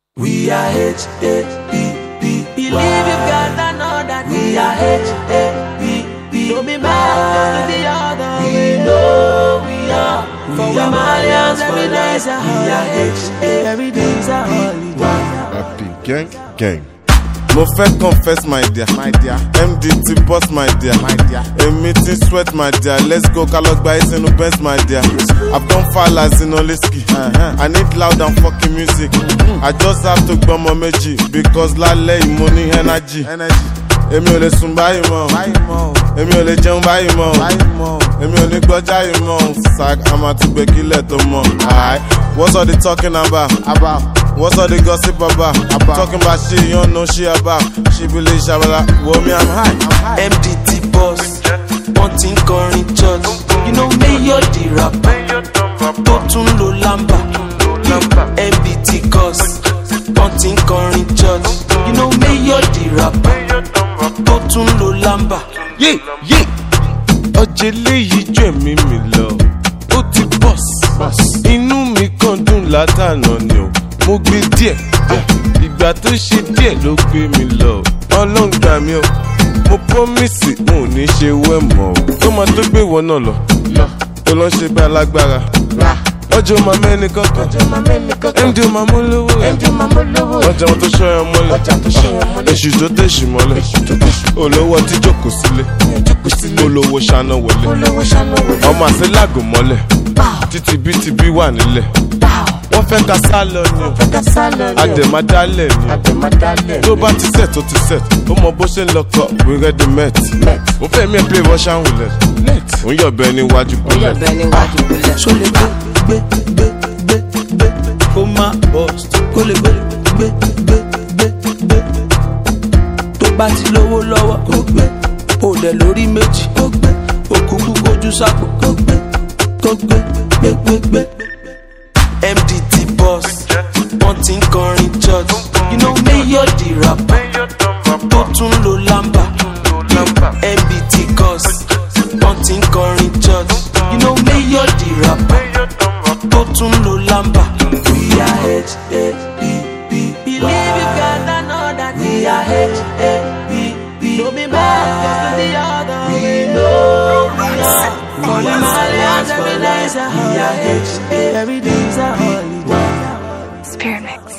We are H-A-P-P. Believe you got another. We are H-A-P-P. Don't be mad, just the other way. We know we are. For we are Malians, every day is a We are holiday. Every day is a holiday. Happy gang. Mo fẹ́ confess my dear, MDT boss my dear, a meeting sweat my dear, let's go Kalogba is in Benz my dear. I've done falas in Oliski, I need loud and fucking music. I just have to gbọ́ mọ méjì because lálẹ́ yìí mo ní energy. Èmi ò lè sùn báyìí mọ́, èmi ò lè jẹun báyìí mọ́, èmi ò ní gbọ́jà yìí mọ́, sack àmà tún gbé kílẹ̀ tó mọ́. What's all the talking about? What's all the gossip about? Talking about shit you don't know shit about. She believe Shabala, well me I'm high. MDT boss, wanting current church. You know me you're the rapper. Totun lo lamba, MDT cause. Wanting current church. You know me you're the rapper. Totun lo lamba. Yeah. Ọjẹ́lé yìí jù ẹ̀mí mi lọ. Ó ti boss. Inú mi kàn dùn látànà ni o. Mo gbé díẹ̀, ìgbà tó ṣe díẹ̀ ló gbé mi lọ. Ọlọ́run gbà mí o, mo promise n ò ní ṣe wẹ́ mọ́ o. Tó máa tó gbé ìwọ náà lọ, tó lọ ṣe bá alágbára. Ọjọ́ máa mẹ́ni kankan, MD máa mú lówó ẹ̀. Ọjà wọn tó ṣọ́ ẹ mọ́lẹ̀, èṣù tó tẹ̀sù mọ́lẹ̀. Olówó tí jókòó sílé, olówó ṣáná wọlé. Ọmọ àti lágùn mọ́lẹ̀, títí bí wà nílẹ̀. Wọ́n fẹ́ ká sálọ ni o, àdèmádálẹ̀ ni o. Tó bá ti set ó ti set, ó mọ bó ṣe ń lọkọ̀ we ready met. Mo fẹ́ mi ẹ̀ play Russian roulette, ó ń yọ̀bẹ níwájú bullet. Ṣó lè gbé kó má bust, kó lè gbé. Tó bá ti lówó lọ́wọ́ kó gbé, ó dẹ̀ lórí méjì kó gbé, òkúkú kojú sápò kó gbé. MDT boss, wanting current church. You know me you're the rapper. Totun lo lamba, MDT cause. Wanting current church. You know me you're the rapper. Totun lo lamba. We are H-A-P-P. Believe you got another. We are H-A-P-P. Don't be mad, just the other way. We know we are. For the Malians, every day is a holiday. We are H-A-P-P. Every day is a holiday. Spirit Mix.